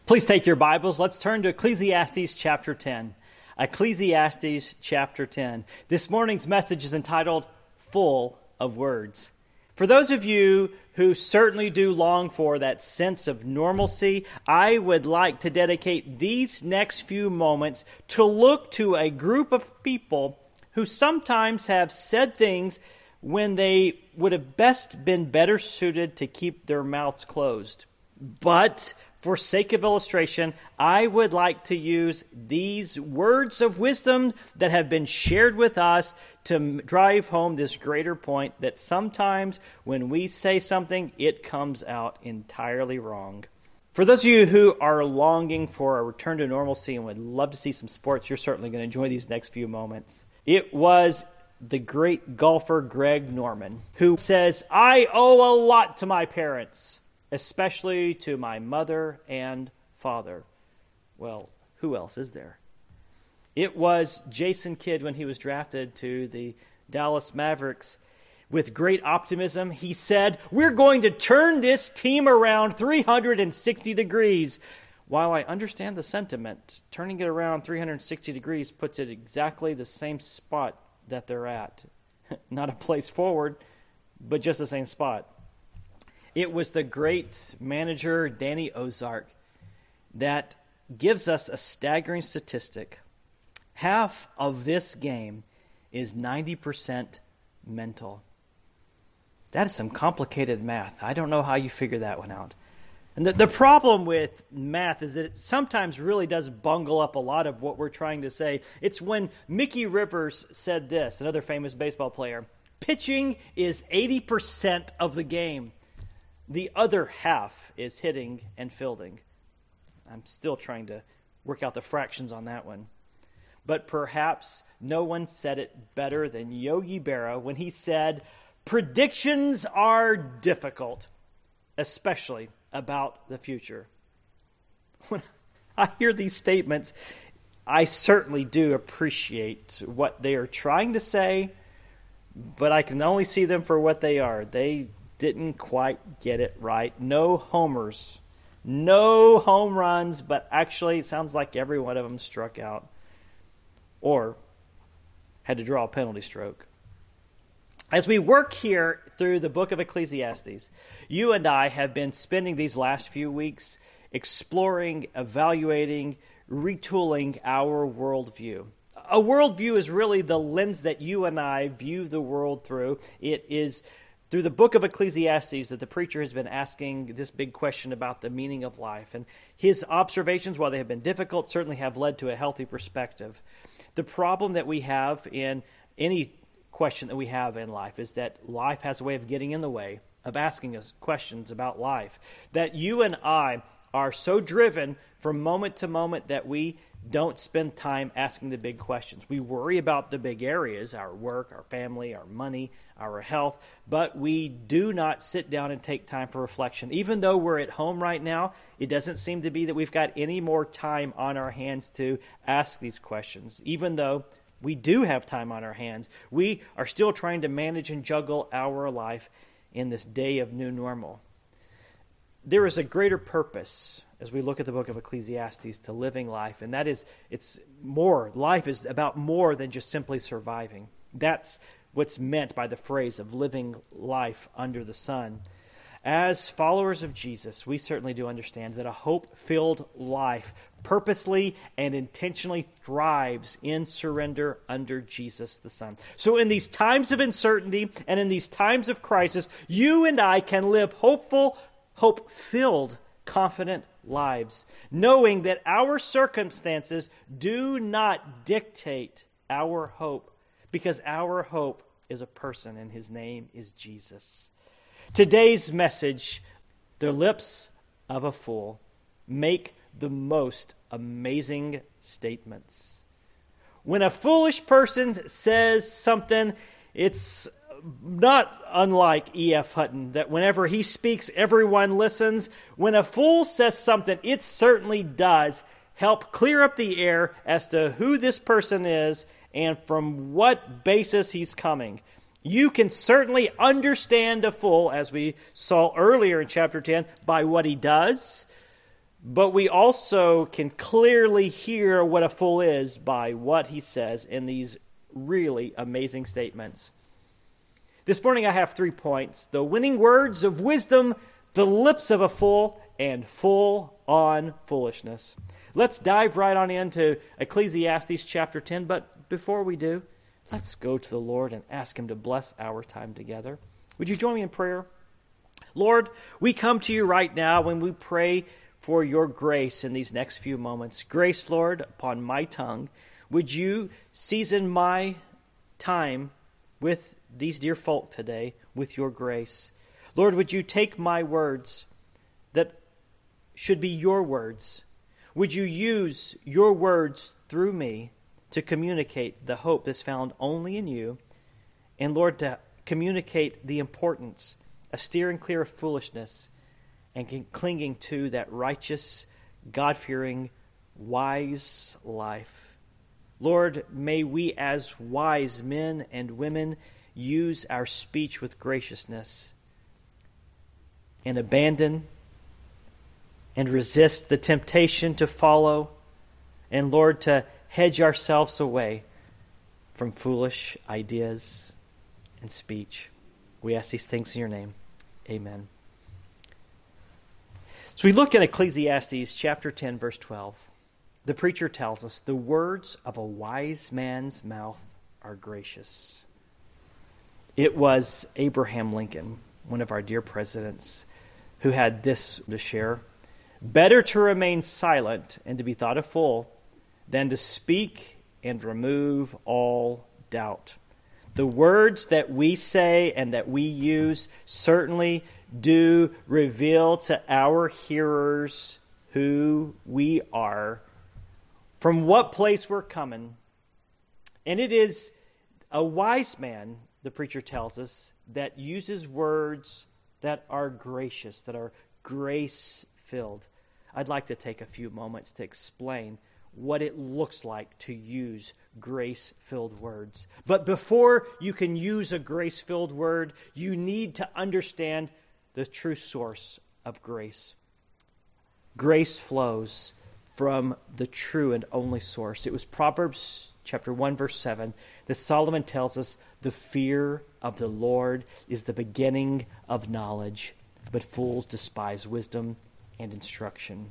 Please take your Bibles. Let's turn to Ecclesiastes chapter 10. Ecclesiastes chapter 10. This morning's message is entitled, Full of Words. For those of you who certainly do long for that sense of normalcy, I would like to dedicate these next few moments to look to a group of people who sometimes have said things when they would have best been better suited to keep their mouths closed. But for sake of illustration, I would like to use these words of wisdom that have been shared with us to drive home this greater point that sometimes when we say something, it comes out entirely wrong. For those of you who are longing for a return to normalcy and would love to see some sports, you're certainly going to enjoy these next few moments. It was the great golfer Greg Norman who says, "I owe a lot to my parents, especially to my mother and father." Well, who else is there? It was Jason Kidd when he was drafted to the Dallas Mavericks. With great optimism, he said, "We're going to turn this team around 360 degrees. While I understand the sentiment, turning it around 360 degrees puts it exactly the same spot that they're at. Not a place forward, but just the same spot. It was the great manager, Danny Ozark, that gives us a staggering statistic. Half of this game is 90% mental. That is some complicated math. I don't know how you figure that one out. And the problem with math is that it sometimes really does bungle up a lot of what we're trying to say. It's when Mickey Rivers said this, another famous baseball player, pitching is 80% of the game. The other half is hitting and fielding. I'm still trying to work out the fractions on that one. But perhaps no one said it better than Yogi Berra when he said, "Predictions are difficult, especially about the future." When I hear these statements, I certainly do appreciate what they are trying to say, but I can only see them for what they are. They didn't quite get it right. No homers, no home runs, but actually it sounds like every one of them struck out or had to draw a penalty stroke. As we work here through the book of Ecclesiastes, you and I have been spending these last few weeks exploring, evaluating, retooling our worldview. A worldview is really the lens that you and I view the world through. It is through the book of Ecclesiastes that the preacher has been asking this big question about the meaning of life. And his observations, while they have been difficult, certainly have led to a healthy perspective. The problem that we have in any question that we have in life is that life has a way of getting in the way of asking us questions about life. That you and I are so driven from moment to moment that we don't spend time asking the big questions. We worry about the big areas, our work, our family, our money, our health, but we do not sit down and take time for reflection. Even though we're at home right now, it doesn't seem to be that we've got any more time on our hands to ask these questions. Even though we do have time on our hands, we are still trying to manage and juggle our life in this day of new normal. There is a greater purpose as we look at the book of Ecclesiastes to living life, and that is, life is about more than just simply surviving. That's what's meant by the phrase of living life under the sun. As followers of Jesus, we certainly do understand that a hope-filled life purposely and intentionally thrives in surrender under Jesus the Son. So in these times of uncertainty and in these times of crisis, you and I can live hopeful, hope-filled, confident lives, knowing that our circumstances do not dictate our hope, because our hope is a person, and his name is Jesus. Today's message, the lips of a fool make the most amazing statements. When a foolish person says something, it's not unlike E.F. Hutton, that whenever he speaks, everyone listens. When a fool says something, it certainly does help clear up the air as to who this person is and from what basis he's coming. You can certainly understand a fool, as we saw earlier in chapter 10, by what he does, but we also can clearly hear what a fool is by what he says in these really amazing statements. This morning I have 3 points: the winning words of wisdom, the lips of a fool, and full on foolishness. Let's dive right on into Ecclesiastes chapter 10, but before we do, let's go to the Lord and ask him to bless our time together. Would you join me in prayer? Lord, we come to you right now when we pray for your grace in these next few moments. Grace, Lord, upon my tongue. Would you season my time with these dear folk today with your grace? Lord, would you take my words that should be your words? Would you use your words through me to communicate the hope that's found only in you? And Lord, to communicate the importance of steering clear of foolishness and clinging to that righteous, God-fearing, wise life. Lord, may we as wise men and women use our speech with graciousness and abandon and resist the temptation to follow, and Lord, to hedge ourselves away from foolish ideas and speech. We ask these things in your name. Amen. So we look at Ecclesiastes chapter 10, verse 12. The preacher tells us, the words of a wise man's mouth are gracious. It was Abraham Lincoln, one of our dear presidents, who had this to share: better to remain silent and to be thought a fool than to speak and remove all doubt. The words that we say and that we use certainly do reveal to our hearers who we are, from what place we're coming. And it is a wise man, the preacher tells us, that uses words that are gracious, that are grace-filled. I'd like to take a few moments to explain what it looks like to use grace-filled words. But before you can use a grace-filled word, you need to understand the true source of grace. Grace flows from the true and only source. It was Proverbs chapter 1, verse 7 that Solomon tells us, the fear of the Lord is the beginning of knowledge, but fools despise wisdom and instruction.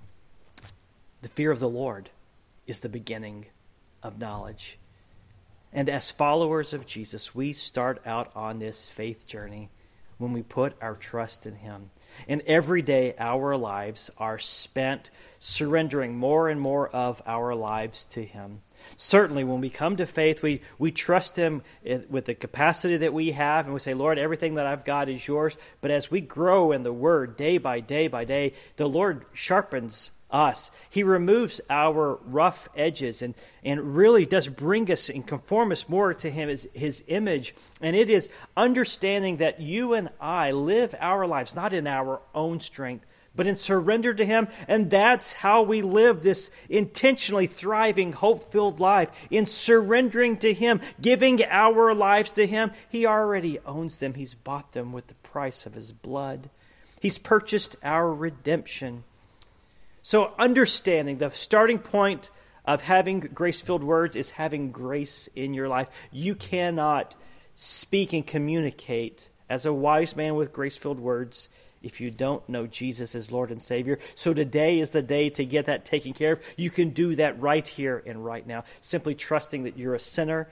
The fear of the Lord is the beginning of knowledge. And as followers of Jesus, we start out on this faith journey when we put our trust in him. And every day our lives are spent surrendering more and more of our lives to him. Certainly when we come to faith, we trust him with the capacity that we have, and we say, Lord, everything that I've got is yours. But as we grow in the word day by day by day, the Lord sharpens us. He removes our rough edges and really does bring us and conform us more to him as his image. And it is understanding that you and I live our lives not in our own strength, but in surrender to him. And that's how we live this intentionally thriving, hope-filled life, in surrendering to him, giving our lives to him. He already owns them. He's bought them with the price of his blood. He's purchased our redemption. So understanding the starting point of having grace-filled words is having grace in your life. You cannot speak and communicate as a wise man with grace-filled words if you don't know Jesus as Lord and Savior. So today is the day to get that taken care of. You can do that right here and right now, simply trusting that you're a sinner.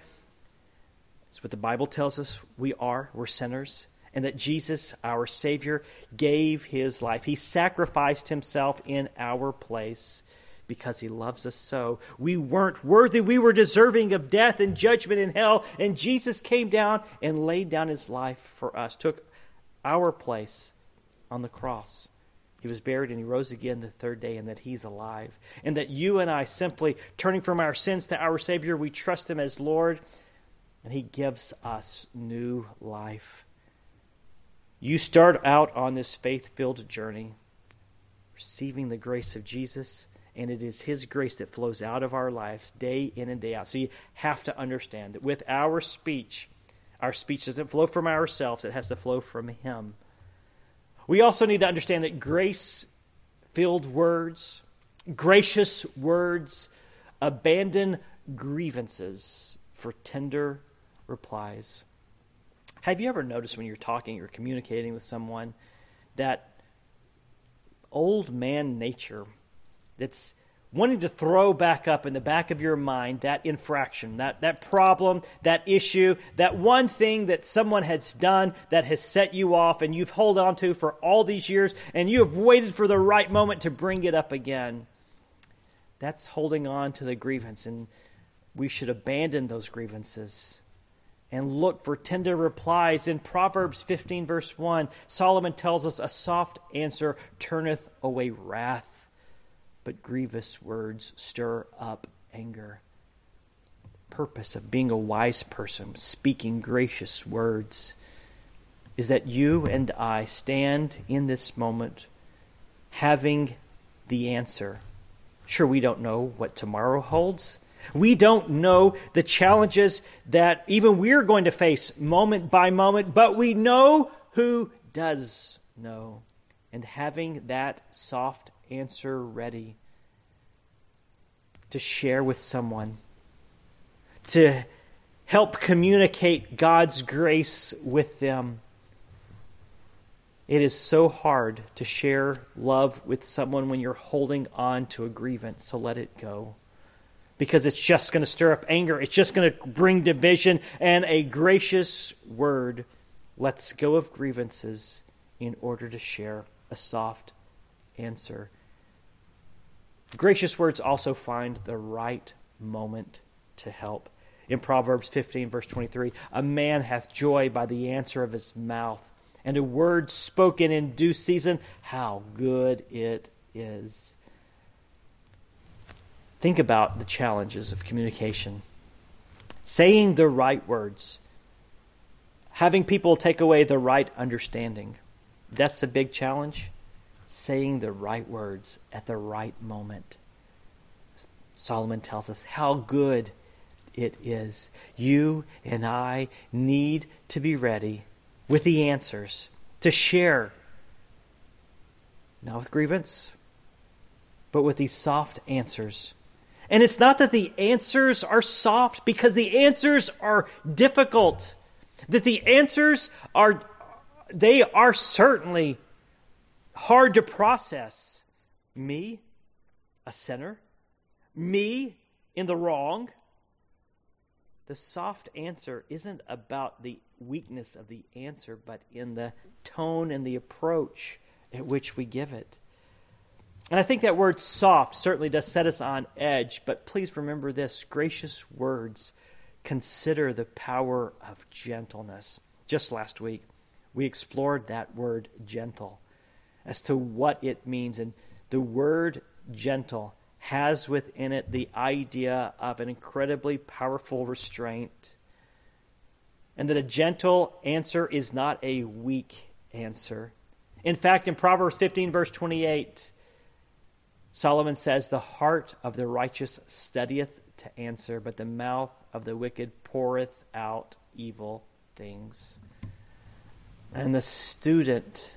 That's what the Bible tells us we're sinners. And that Jesus, our Savior, gave his life. He sacrificed himself in our place because he loves us so. We weren't worthy. We were deserving of death and judgment in hell. And Jesus came down and laid down his life for us, took our place on the cross. He was buried and he rose again the third day, and that he's alive. And that you and I, simply turning from our sins to our Savior, we trust him as Lord, and he gives us new life. You start out on this faith-filled journey, receiving the grace of Jesus, and it is his grace that flows out of our lives day in and day out. So you have to understand that with our speech doesn't flow from ourselves, it has to flow from him. We also need to understand that grace filled words, gracious words, abandon grievances for tender replies. Have you ever noticed when you're talking or communicating with someone that old man nature that's wanting to throw back up in the back of your mind that infraction, that problem, that issue, that one thing that someone has done that has set you off and you've held on to for all these years and you have waited for the right moment to bring it up again? That's holding on to the grievance, and we should abandon those grievances and look for tender replies. In Proverbs 15, verse 1, Solomon tells us, a soft answer turneth away wrath, but grievous words stir up anger. The purpose of being a wise person, speaking gracious words, is that you and I stand in this moment having the answer. Sure, we don't know what tomorrow holds. We don't know the challenges that even we're going to face moment by moment, but we know who does know. And having that soft answer ready to share with someone, to help communicate God's grace with them. It is so hard to share love with someone when you're holding on to a grievance, so let it go. Because it's just going to stir up anger. It's just going to bring division, and a gracious word lets go of grievances in order to share a soft answer. Gracious words also find the right moment to help. In Proverbs 15, verse 23, a man hath joy by the answer of his mouth, and a word spoken in due season, how good it is. Think about the challenges of communication. Saying the right words, having people take away the right understanding, that's a big challenge. Saying the right words at the right moment. Solomon tells us how good it is. You and I need to be ready with the answers to share, not with grievance, but with these soft answers. And it's not that the answers are soft, because the answers are difficult. That the answers are certainly hard to process. Me, a sinner, me in the wrong. The soft answer isn't about the weakness of the answer, but in the tone and the approach at which we give it. And I think that word soft certainly does set us on edge, but please remember this: gracious words consider the power of gentleness. Just last week, we explored that word gentle as to what it means. And the word gentle has within it the idea of an incredibly powerful restraint. And that a gentle answer is not a weak answer. In fact, in Proverbs 15, verse 28, Solomon says, the heart of the righteous studieth to answer, but the mouth of the wicked poureth out evil things. And the student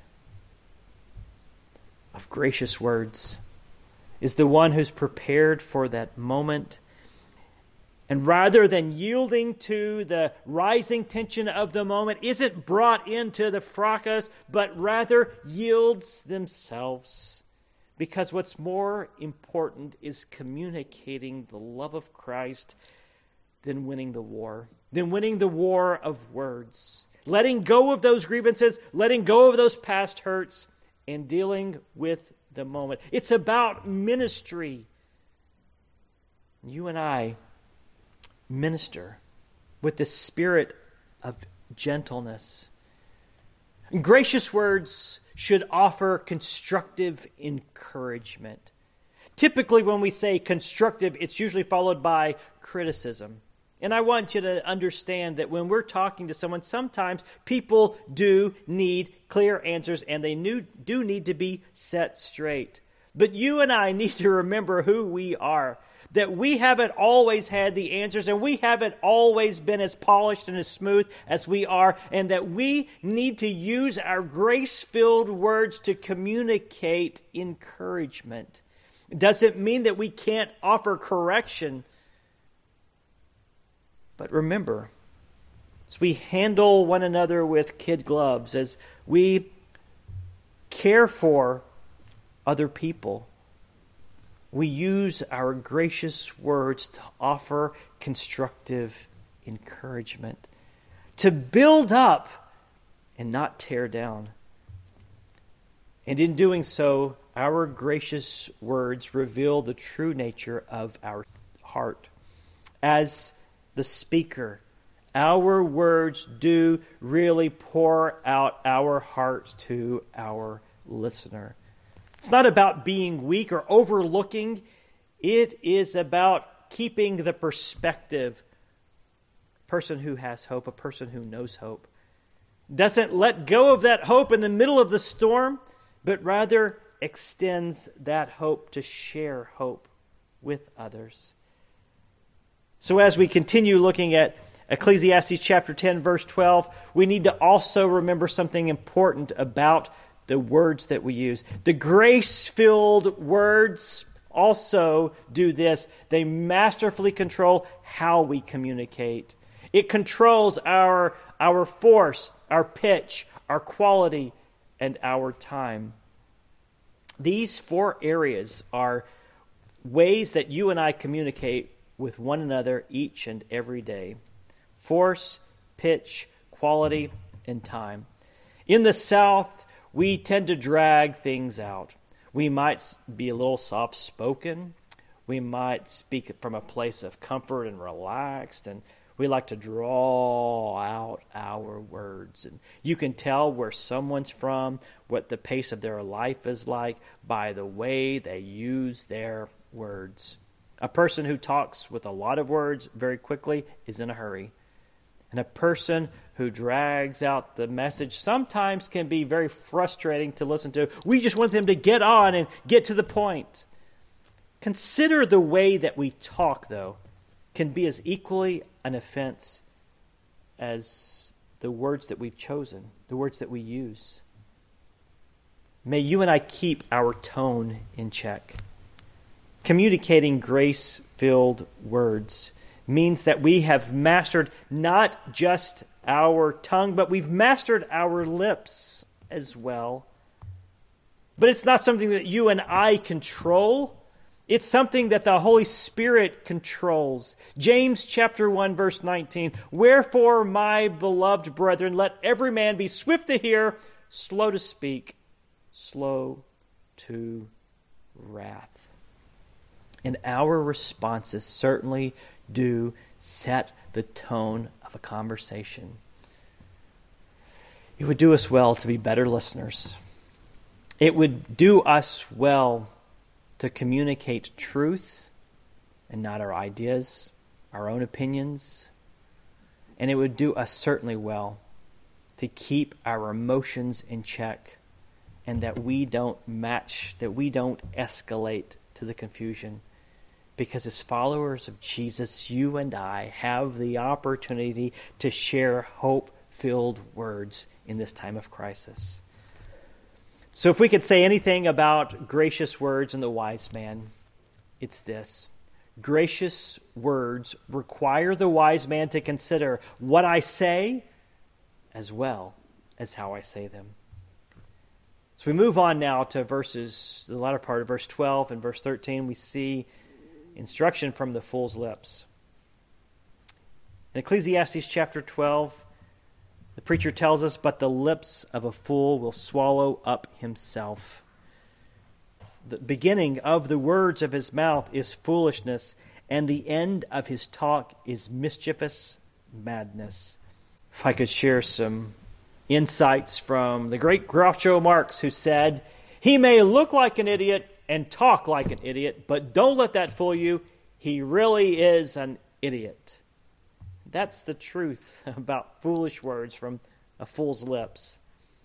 of gracious words is the one who's prepared for that moment. And rather than yielding to the rising tension of the moment, isn't brought into the fracas, but rather yields themselves. Because what's more important is communicating the love of Christ than winning the war. Than winning the war of words. Letting go of those grievances, letting go of those past hurts, and dealing with the moment. It's about ministry. You and I minister with the spirit of gentleness. Gracious words should offer constructive encouragement. Typically, when we say constructive, it's usually followed by criticism. And I want you to understand that when we're talking to someone, sometimes people do need clear answers, and they do need to be set straight. But you and I need to remember who we are. that we haven't always had the answers and we haven't always been as polished and as smooth as we are, and that we need to use our grace-filled words to communicate encouragement. It doesn't mean that we can't offer correction. But remember, as we handle one another with kid gloves, as we care for other people, we use our gracious words to offer constructive encouragement, to build up and not tear down. And in doing so, our gracious words reveal the true nature of our heart. As the speaker, our words do really pour out our heart to our listener. It's not about being weak or overlooking. It is about keeping the perspective. A person who has hope, a person who knows hope, doesn't let go of that hope in the middle of the storm, but rather extends that hope to share hope with others. So as we continue looking at Ecclesiastes chapter 10, verse 12, we need to also remember something important about the words that we use. The grace-filled words also do this. They masterfully control how we communicate. It controls our force, our pitch, our quality, and our time. These 4 areas are ways that you and I communicate with one another each and every day. Force, pitch, quality, and time. In the South, we tend to drag things out. We might be a little soft-spoken. We might speak from a place of comfort and relaxed, and we like to draw out our words. And you can tell where someone's from, what the pace of their life is like, by the way they use their words. A person who talks with a lot of words very quickly is in a hurry. And a person who drags out the message sometimes can be very frustrating to listen to. We just want them to get on and get to the point. Consider the way that we talk, though, can be as equally an offense as the words that we've chosen, the words that we use. May you and I keep our tone in check. Communicating grace-filled words means that we have mastered not just our tongue, but we've mastered our lips as well. But it's not something that you and I control. It's something that the Holy Spirit controls. James chapter 1, verse 19. Wherefore, my beloved brethren, let every man be swift to hear, slow to speak, slow to wrath. And our responses certainly do set the tone of a conversation. It would do us well to be better listeners. It would do us well to communicate truth and not our ideas, our own opinions. And it would do us certainly well to keep our emotions in check and that we don't escalate to the confusion. Because as followers of Jesus, you and I have the opportunity to share hope-filled words in this time of crisis. So if we could say anything about gracious words and the wise man, it's this. Gracious words require the wise man to consider what I say as well as how I say them. So we move on now to the latter part of verse 12 and verse 13. We see instruction from the fool's lips. In Ecclesiastes chapter 12, the preacher tells us, but the lips of a fool will swallow up himself. The beginning of the words of his mouth is foolishness, and the end of his talk is mischievous madness. If I could share some insights from the great Groucho Marx, who said, he may look like an idiot and talk like an idiot, but don't let that fool you. He really is an idiot. That's the truth about foolish words from a fool's lips.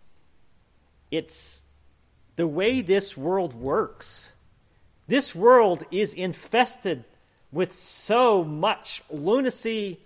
It's the way this world works. This world is infested with so much lunacy,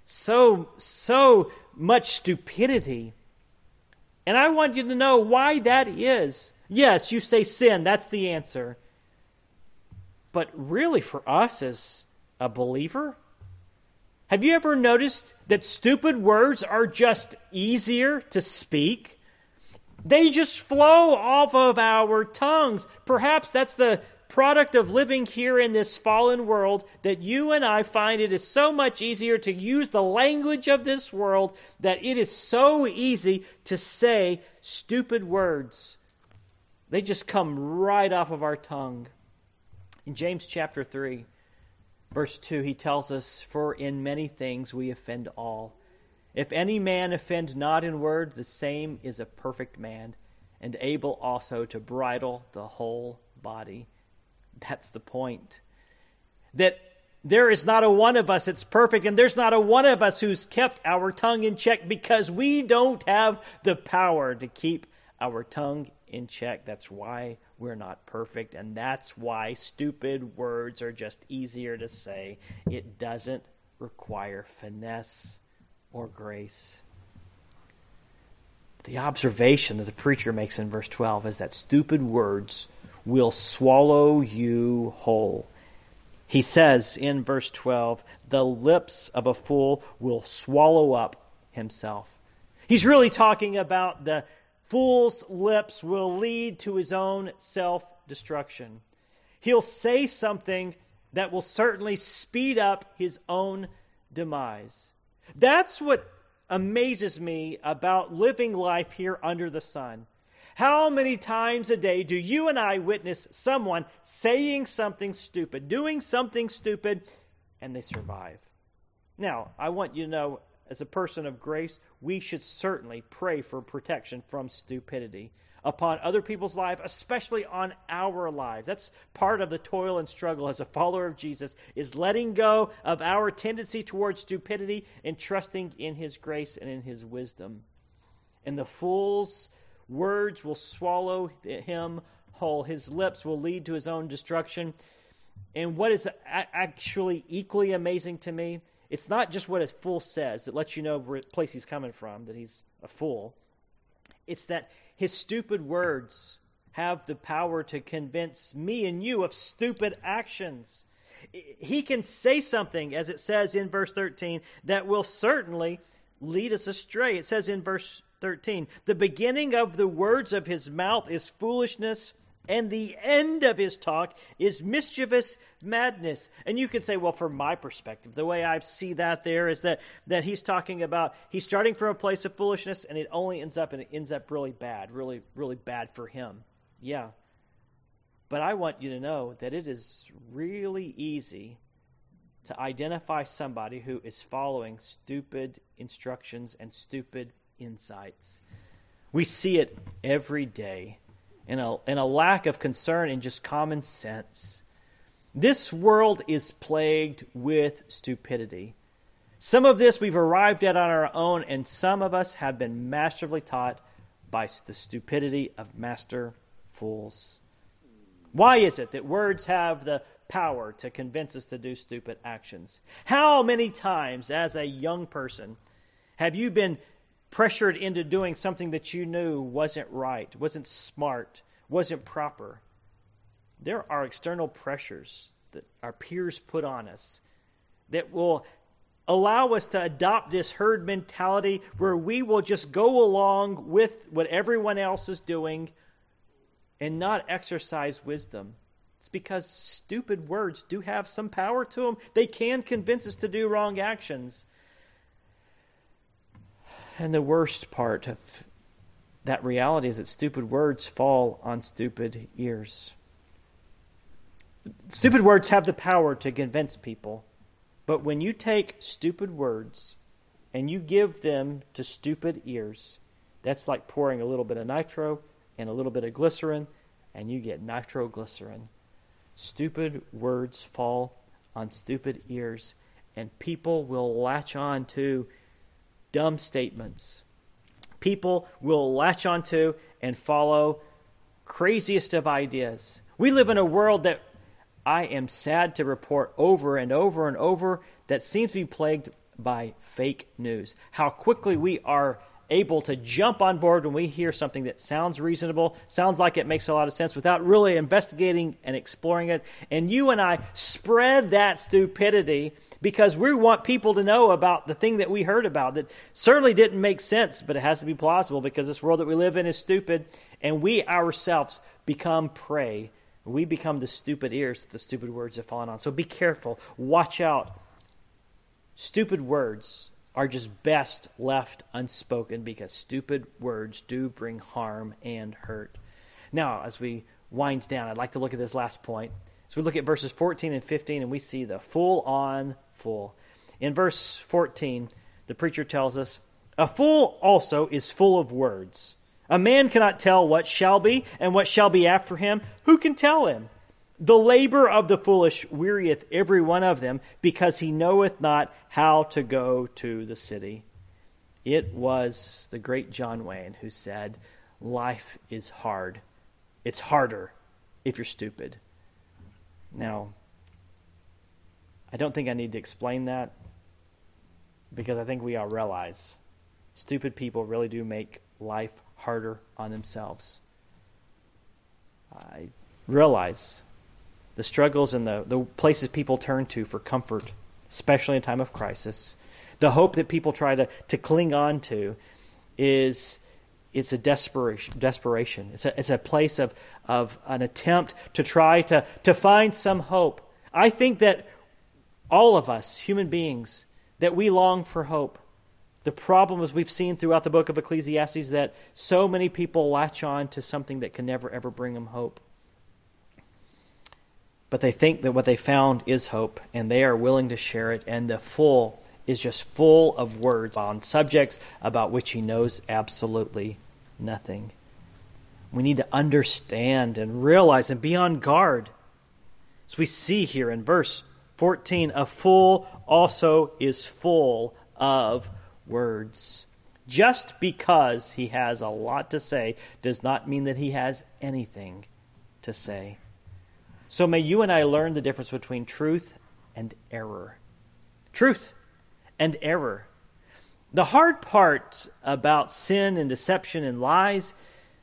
so much stupidity. And I want you to know why that is. Yes, you say sin, that's the answer. But really for us as a believer, have you ever noticed that stupid words are just easier to speak? They just flow off of our tongues. Perhaps that's the product of living here in this fallen world, that you and I find it is so much easier to use the language of this world, that it is so easy to say stupid words. They just come right off of our tongue. In James chapter 3, verse 2, he tells us, "For in many things we offend all. If any man offend not in word, the same is a perfect man, and able also to bridle the whole body." That's the point. That there is not a one of us that's perfect, and there's not a one of us who's kept our tongue in check, because we don't have the power to keep our tongue in check. That's why we're not perfect, and that's why stupid words are just easier to say. It doesn't require finesse or grace. The observation that the preacher makes in verse 12 is that stupid words will swallow you whole. He says in verse 12, the lips of a fool will swallow up himself. He's really talking about the fool's lips will lead to his own self-destruction. He'll say something that will certainly speed up his own demise. That's what amazes me about living life here under the sun. How many times a day do you and I witness someone saying something stupid, doing something stupid, and they survive? Now, I want you to know, as a person of grace, we should certainly pray for protection from stupidity upon other people's lives, especially on our lives. That's part of the toil and struggle as a follower of Jesus, is letting go of our tendency towards stupidity and trusting in His grace and in His wisdom. And the fool's words will swallow him whole. His lips will lead to his own destruction. And what is actually equally amazing to me, it's not just what a fool says that lets you know where place he's coming from, that he's a fool. It's that his stupid words have the power to convince me and you of stupid actions. He can say something, as it says in verse 13, that will certainly lead us astray. It says in verse 13, the beginning of the words of his mouth is foolishness, and the end of his talk is mischievous madness. And you could say, well, from my perspective, the way I see that there is that he's talking about, he's starting from a place of foolishness, and it ends up really bad, really, really bad for him. Yeah. But I want you to know that it is really easy to identify somebody who is following stupid instructions and stupid insights. We see it every day in a lack of concern and just common sense. This world is plagued with stupidity. Some of this we've arrived at on our own, and some of us have been masterfully taught by the stupidity of master fools. Why is it that words have the power to convince us to do stupid actions? How many times as a young person have you been pressured into doing something that you knew wasn't right, wasn't smart, wasn't proper? There are external pressures that our peers put on us that will allow us to adopt this herd mentality where we will just go along with what everyone else is doing and not exercise wisdom. It's because stupid words do have some power to them. They can convince us to do wrong actions. And the worst part of that reality is that stupid words fall on stupid ears. Stupid words have the power to convince people. But when you take stupid words and you give them to stupid ears, that's like pouring a little bit of nitro and a little bit of glycerin, and you get nitroglycerin. Stupid words fall on stupid ears, and people will latch on to dumb statements. People will latch onto and follow craziest of ideas. We live in a world that I am sad to report over and over and over that seems to be plagued by fake news. How quickly we are able to jump on board when we hear something that sounds reasonable, sounds like it makes a lot of sense without really investigating and exploring it. And you and I spread that stupidity because we want people to know about the thing that we heard about that certainly didn't make sense, but it has to be plausible because this world that we live in is stupid, and we ourselves become prey. We become the stupid ears that the stupid words have fallen on. So be careful. Watch out. Stupid words are just best left unspoken because stupid words do bring harm and hurt. Now, as we wind down, I'd like to look at this last point. So we look at verses 14 and 15, and we see the full-on fool. In verse 14, the preacher tells us, "A fool also is full of words. A man cannot tell what shall be, and what shall be after him. Who can tell him? The labor of the foolish wearieth every one of them, because he knoweth not how to go to the city." It was the great John Wayne who said, life is hard. It's harder if you're stupid. Now, I don't think I need to explain that, because I think we all realize stupid people really do make life harder on themselves. I realize the struggles and the places people turn to for comfort, especially in time of crisis. The hope that people try to cling on to it's a desperation. It's a place of an attempt to try to find some hope. I think that all of us, human beings, that we long for hope. The problem, as we've seen throughout the book of Ecclesiastes, that so many people latch on to something that can never, ever bring them hope. But they think that what they found is hope, and they are willing to share it, and the fool is just full of words on subjects about which he knows absolutely nothing. We need to understand and realize and be on guard. As we see here in verse 14, a fool also is full of words. Just because he has a lot to say does not mean that he has anything to say. So may you and I learn the difference between truth and error. Truth and error. The hard part about sin and deception and lies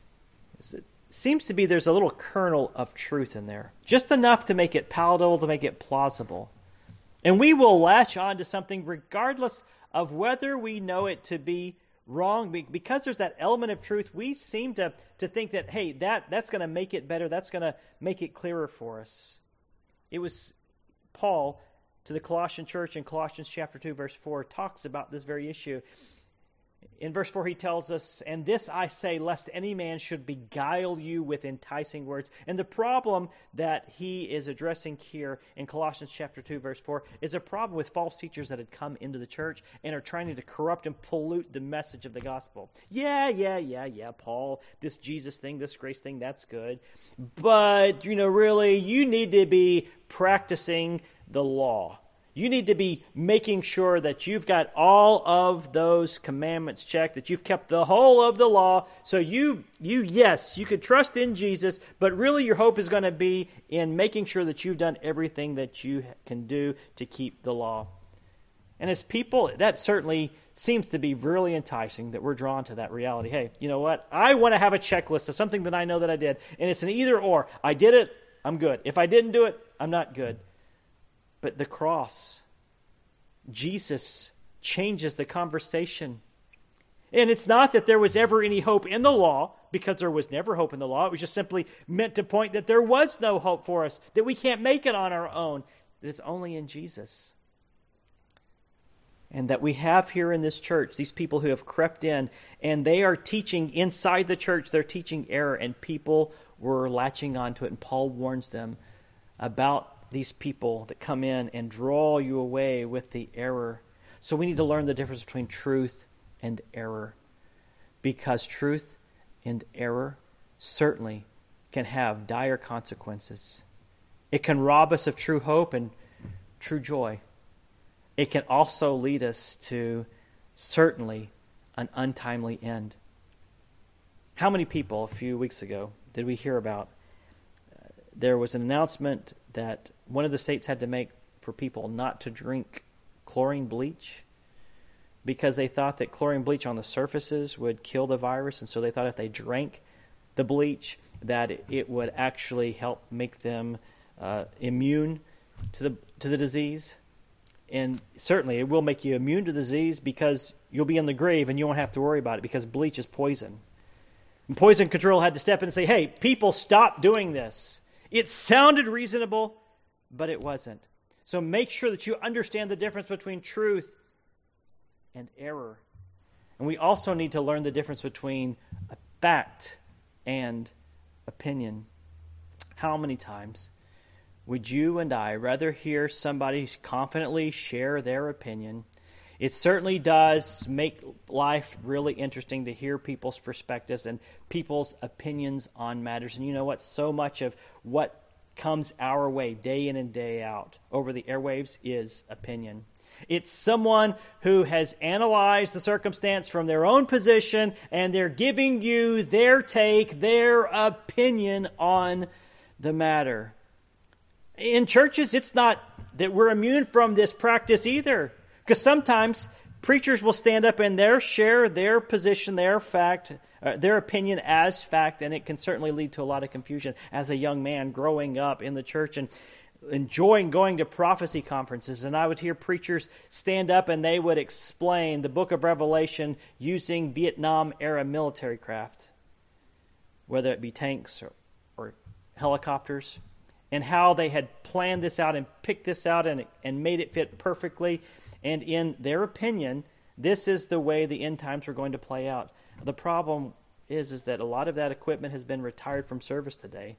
is it seems to be there's a little kernel of truth in there. Just enough to make it palatable, to make it plausible. And we will latch on to something regardless of whether we know it to be wrong. Because there's that element of truth, we seem to think that, hey, that's going to make it better. That's going to make it clearer for us. It was Paul to the Colossian church in Colossians chapter 2, verse 4, talks about this very issue. In verse 4, he tells us, "And this I say, lest any man should beguile you with enticing words." And the problem that he is addressing here in Colossians chapter 2, verse 4, is a problem with false teachers that had come into the church and are trying to corrupt and pollute the message of the gospel. Yeah, Paul, this Jesus thing, this grace thing, that's good. But, really, you need to be practicing the law. You need to be making sure that you've got all of those commandments checked, that you've kept the whole of the law. So yes, you could trust in Jesus, but really your hope is going to be in making sure that you've done everything that you can do to keep the law. And as people, that certainly seems to be really enticing, that we're drawn to that reality. Hey, you know what? I want to have a checklist of something that I know that I did, and it's an either or. I did it, I'm good. If I didn't do it, I'm not good. But the cross, Jesus changes the conversation. And it's not that there was ever any hope in the law, because there was never hope in the law. It was just simply meant to point that there was no hope for us, that we can't make it on our own. It is only in Jesus. And that we have here in this church, these people who have crept in, and they are teaching inside the church, they're teaching error, and people were latching onto it. And Paul warns them about these people that come in and draw you away with the error. So we need to learn the difference between truth and error, because truth and error certainly can have dire consequences. It can rob us of true hope and true joy. It can also lead us to certainly an untimely end. How many people a few weeks ago did we hear about? There was an announcement that one of the states had to make for people not to drink chlorine bleach because they thought that chlorine bleach on the surfaces would kill the virus, and so they thought if they drank the bleach that it would actually help make them immune to the disease. And certainly it will make you immune to the disease because you'll be in the grave and you won't have to worry about it because bleach is poison. And poison control had to step in and say, hey, people, stop doing this. It sounded reasonable, but it wasn't. So make sure that you understand the difference between truth and error. And we also need to learn the difference between a fact and opinion. How many times would you and I rather hear somebody confidently share their opinion? It certainly does make life really interesting to hear people's perspectives and people's opinions on matters. And you know what? So much of what comes our way day in and day out over the airwaves is opinion. It's someone who has analyzed the circumstance from their own position, and they're giving you their take, their opinion on the matter. In churches, it's not that we're immune from this practice either, because sometimes preachers will stand up and share their position, their fact, their opinion as fact, and it can certainly lead to a lot of confusion. As a young man growing up in the church and enjoying going to prophecy conferences, and I would hear preachers stand up and they would explain the book of Revelation using Vietnam-era military craft, whether it be tanks or helicopters, and how they had planned this out and picked this out and made it fit perfectly. And in their opinion, this is the way the end times are going to play out. The problem is that a lot of that equipment has been retired from service today.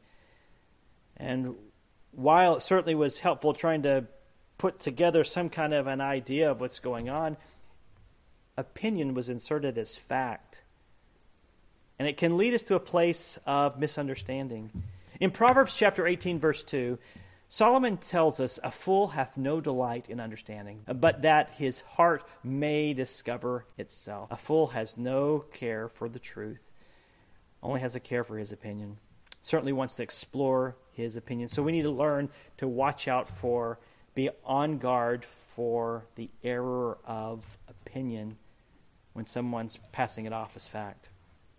And while it certainly was helpful trying to put together some kind of an idea of what's going on, opinion was inserted as fact. And it can lead us to a place of misunderstanding. In Proverbs chapter 18, verse 2, Solomon tells us, a fool hath no delight in understanding, but that his heart may discover itself. A fool has no care for the truth, only has a care for his opinion. Certainly wants to explore his opinion. So we need to learn to watch out for, be on guard for the error of opinion when someone's passing it off as fact.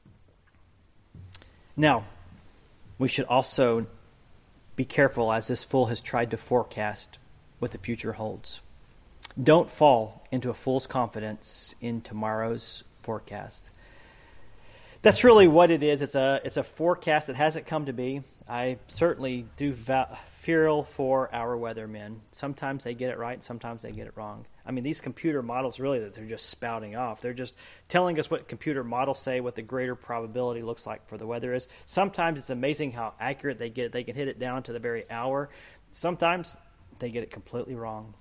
Now, we should also be careful as this fool has tried to forecast what the future holds. Don't fall into a fool's confidence in tomorrow's forecast. That's really what it is. It's a forecast that hasn't come to be. I certainly do feel for our weathermen. Sometimes they get it right, sometimes they get it wrong. I mean, these computer models really that they're just spouting off. They're just telling us what computer models say, what the greater probability looks like for the weather is. Sometimes it's amazing how accurate they get it. They can hit it down to the very hour. Sometimes they get it completely wrong.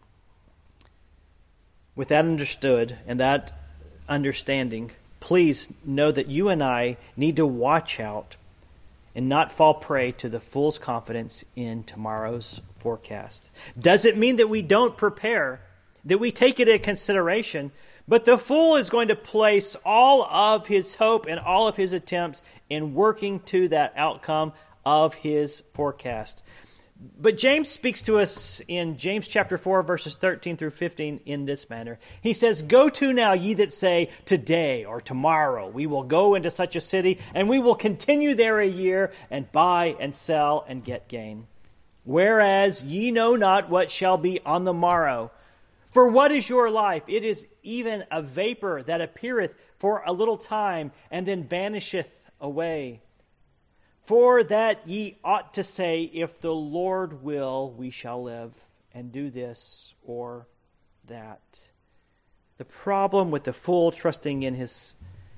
With that understood and that understanding, please know that you and I need to watch out and not fall prey to the fool's confidence in tomorrow's forecast. Does it mean that we don't prepare, that we take it into consideration? But the fool is going to place all of his hope and all of his attempts in working to that outcome of his forecast. But James speaks to us in James chapter 4, verses 13 through 15 in this manner. He says, "Go to now, ye that say, today or tomorrow we will go into such a city, and we will continue there a year, and buy and sell and get gain. Whereas ye know not what shall be on the morrow. For what is your life? It is even a vapor that appeareth for a little time, and then vanisheth away. For that ye ought to say, if the Lord will, we shall live, and do this or that." The problem with the fool trusting in his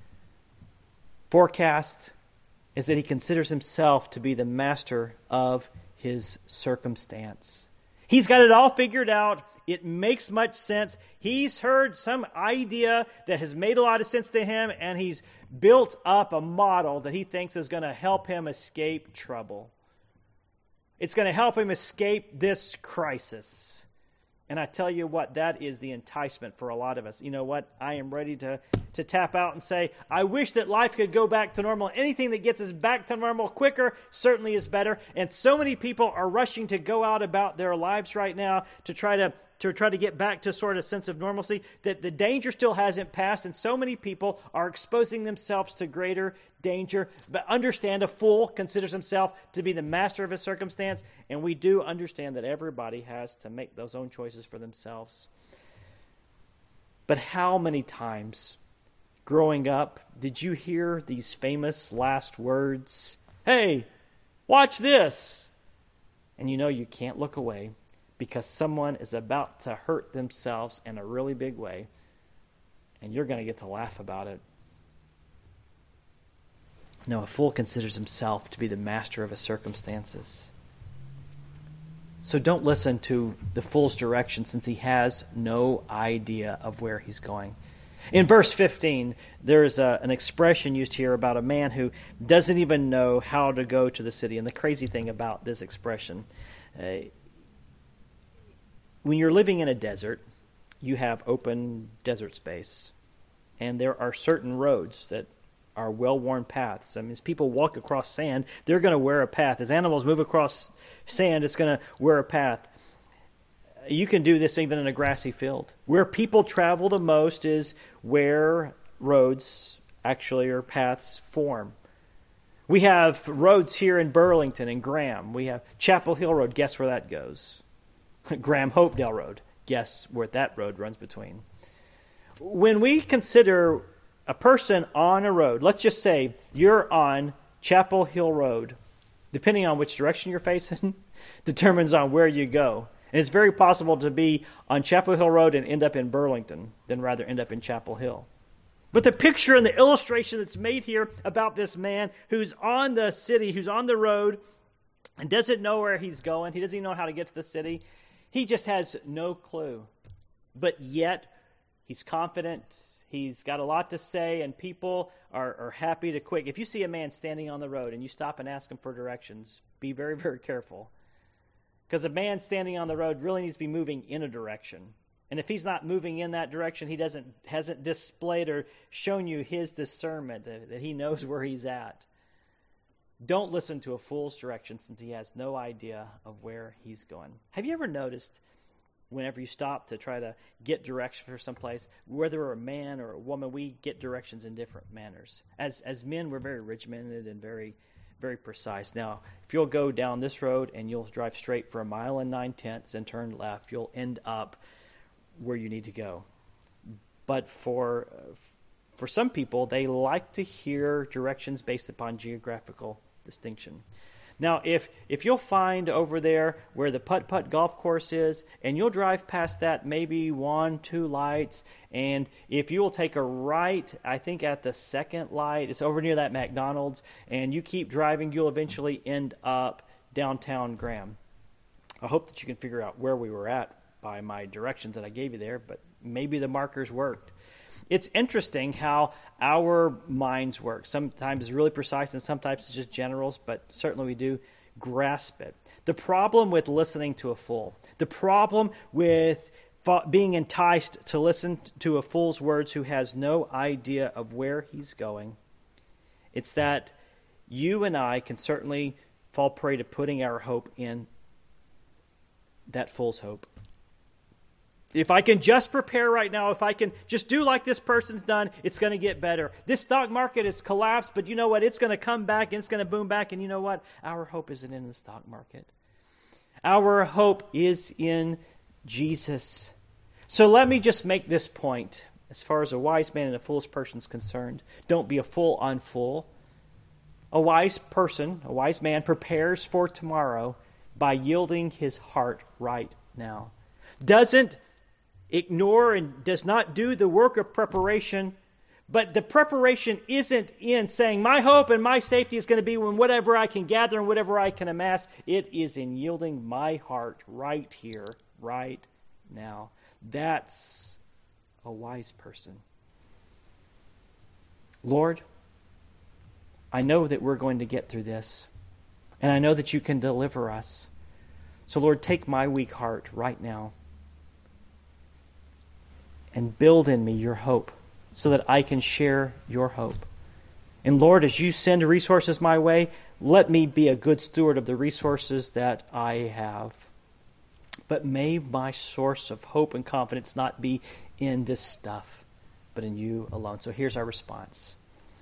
forecast is that he considers himself to be the master of his circumstance. He's got it all figured out. It makes much sense. He's heard some idea that has made a lot of sense to him, and he's built up a model that he thinks is going to help him escape trouble. It's going to help him escape this crisis. And I tell you what, that is the enticement for a lot of us. You know what? I am ready to tap out and say, I wish that life could go back to normal. Anything that gets us back to normal quicker certainly is better. And so many people are rushing to go out about their lives right now to try to get back to sort of sense of normalcy, that the danger still hasn't passed, and so many people are exposing themselves to greater danger. But understand, a fool considers himself to be the master of his circumstance, and we do understand that everybody has to make those own choices for themselves. But how many times growing up did you hear these famous last words? Hey, watch this! And you know you can't look away, because someone is about to hurt themselves in a really big way, and you're going to get to laugh about it. No, a fool considers himself to be the master of his circumstances. So don't listen to the fool's direction, since he has no idea of where he's going. In verse 15, there's an expression used here about a man who doesn't even know how to go to the city. And the crazy thing about this expression, when you're living in a desert, you have open desert space, and there are certain roads that are well-worn paths. I mean, as people walk across sand, they're going to wear a path. As animals move across sand, it's going to wear a path. You can do this even in a grassy field. Where people travel the most is where roads actually or paths form. We have roads here in Burlington and Graham. We have Chapel Hill Road. Guess where that goes? Graham Hopedale Road. Guess where that road runs between. When we consider a person on a road, let's just say you're on Chapel Hill Road, depending on which direction you're facing, determines on where you go. And it's very possible to be on Chapel Hill Road and end up in Burlington than rather end up in Chapel Hill. But the picture and the illustration that's made here about this man who's on the city, who's on the road, and doesn't know where he's going, he doesn't even know how to get to the city, he just has no clue. But yet, he's confident, he's got a lot to say, and people are happy to quick. If you see a man standing on the road and you stop and ask him for directions, be very, very careful. Because a man standing on the road really needs to be moving in a direction. And if he's not moving in that direction, he hasn't displayed or shown you his discernment, that he knows where he's at. Don't listen to a fool's direction, since he has no idea of where he's going. Have you ever noticed whenever you stop to try to get direction for someplace, whether we're a man or a woman, we get directions in different manners. As men, we're very regimented and very, very precise. Now, if you'll go down this road and you'll drive straight for 1 9/10 miles and turn left, you'll end up where you need to go. But for some people, they like to hear directions based upon geographical distinction. Now, if you'll find over there where the putt-putt golf course is, and you'll drive past that maybe 1-2 lights, and if you will take a right, I think at the second light, it's over near that McDonald's, and you keep driving, you'll eventually end up downtown Graham. I hope that you can figure out where we were at by my directions that I gave you there, but maybe the markers worked. It's interesting how our minds work. Sometimes it's really precise and sometimes it's just generals, but certainly we do grasp it. The problem with listening to a fool, the problem with being enticed to listen to a fool's words who has no idea of where he's going, it's that you and I can certainly fall prey to putting our hope in that fool's hope. If I can just prepare right now, if I can just do like this person's done, it's going to get better. This stock market has collapsed, but you know what? It's going to come back and it's going to boom back. And you know what? Our hope isn't in the stock market. Our hope is in Jesus. So let me just make this point. As far as a wise man and a foolish person is concerned, don't be a fool on fool. A wise person, a wise man, prepares for tomorrow by yielding his heart right now. Doesn't ignore and does not do the work of preparation, but the preparation isn't in saying my hope and my safety is going to be in whatever I can gather and whatever I can amass. It is in yielding my heart right here, right now. That's a wise person. Lord, I know that we're going to get through this, and I know that you can deliver us. So Lord, take my weak heart right now. and build in me your hope so that I can share your hope. And Lord, as you send resources my way, let me be a good steward of the resources that I have. But may my source of hope and confidence not be in this stuff, but in you alone. So here's our response.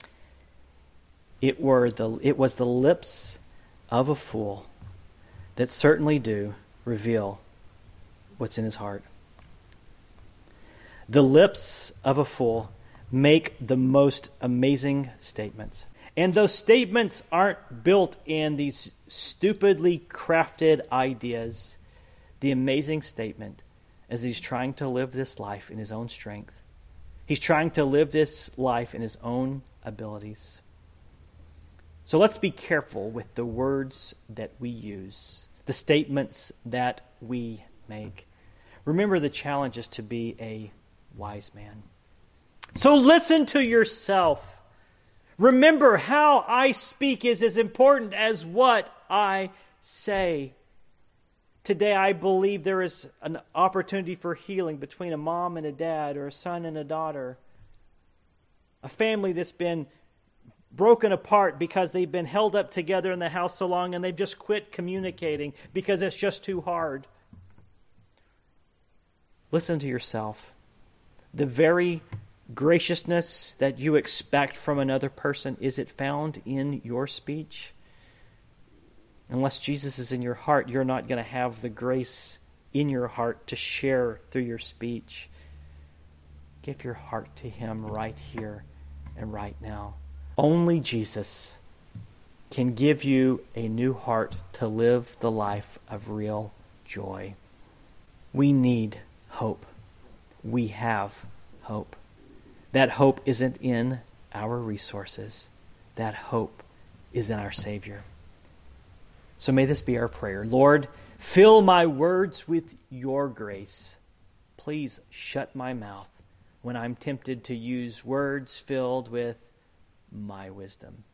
It was the lips of a fool that certainly do reveal what's in his heart. The lips of a fool make the most amazing statements. And those statements aren't built in these stupidly crafted ideas. The amazing statement is he's trying to live this life in his own strength. He's trying to live this life in his own abilities. So let's be careful with the words that we use, the statements that we make. Remember, the challenge is to be a wise man. So listen to yourself. Remember, how I speak is as important as what I say. Today, I believe there is an opportunity for healing between a mom and a dad, or a son and a daughter. A family that's been broken apart because they've been held up together in the house so long and they've just quit communicating because it's just too hard. Listen to yourself. The very graciousness that you expect from another person, is it found in your speech? Unless Jesus is in your heart, you're not going to have the grace in your heart to share through your speech. Give your heart to Him right here and right now. Only Jesus can give you a new heart to live the life of real joy. We need hope. We have hope. That hope isn't in our resources. That hope is in our Savior. So may this be our prayer. Lord, fill my words with your grace. Please shut my mouth when I'm tempted to use words filled with my wisdom.